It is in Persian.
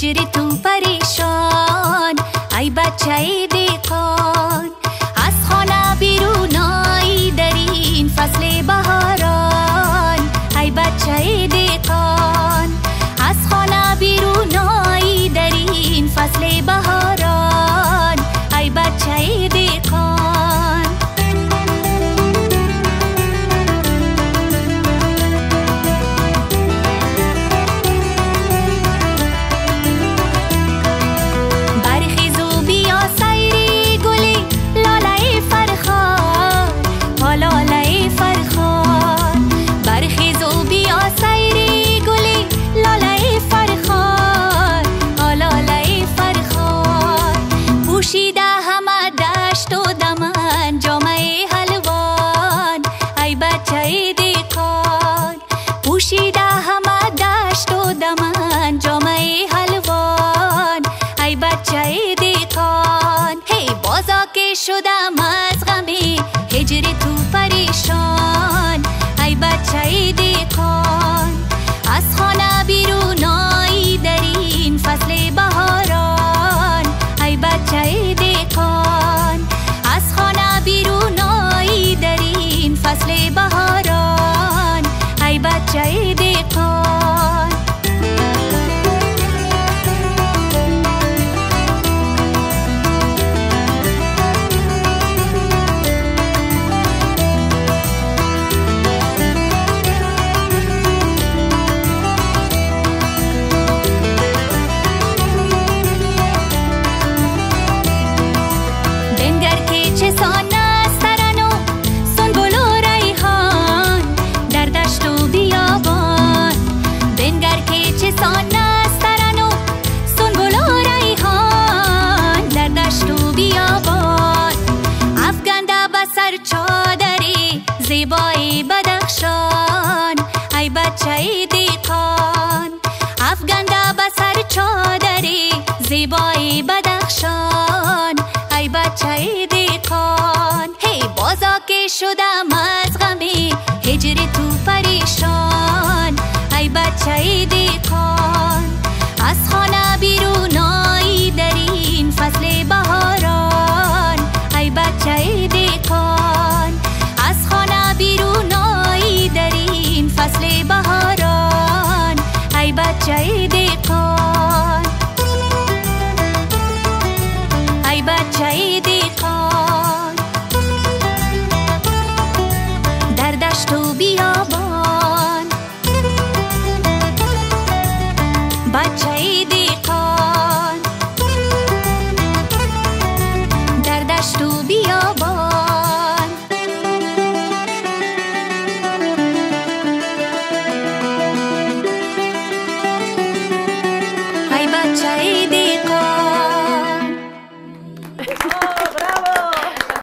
هجر تو پریشان، ای بچه دیقان. از خانه بیرون آی در این فصل بهاران، ای بچه دیقان. از خانه بیرون آی در این فصل بهاران، ای بچه دیقان. برخیزو بیا سیری گلی لاله فرخان، لاله فرخان. برخیزو بیا سیری گلی لاله فرخان، لاله فرخان. پوشیده همه دشت و دمن جامعه حلوان، ای بچه دیقان. پوشیده همه دشت و دمن جامعه حلوان، ای بچه دیقان. هی بازا که شدم از غمی هجر تو پریشان، ای بچه دیقان. از خانه بیرون آی در این فصل بهاران، ای بچه دیقان. از خانه بیرون آی در این فصل بهاران، ای بچه دیقان. بنگر که چه سان است ترنم سنبل و ریحان در دشت و بیابان. بنگر که چه سان است ترنم سنبل و ریحان در دشت و بیابان. افگنده به سر چادری زیبای بدخشان، ای بچه دیقان. افگنده به سر چادری زیبای بدخشان، ای بچه دیقان. هی بازا که شدم از غمی هجر تو پریشان، ای بچه دیقان. از خانه بیرون آی در این فصل بهاران، ای بچه دیقان. از خانه بیرون آی در این فصل بهاران، ای بچه دیقان. ای بچه دیقان. در دشت و بیابان، بچه دیقان. در دشت و بیابان. ای بچه دیقان.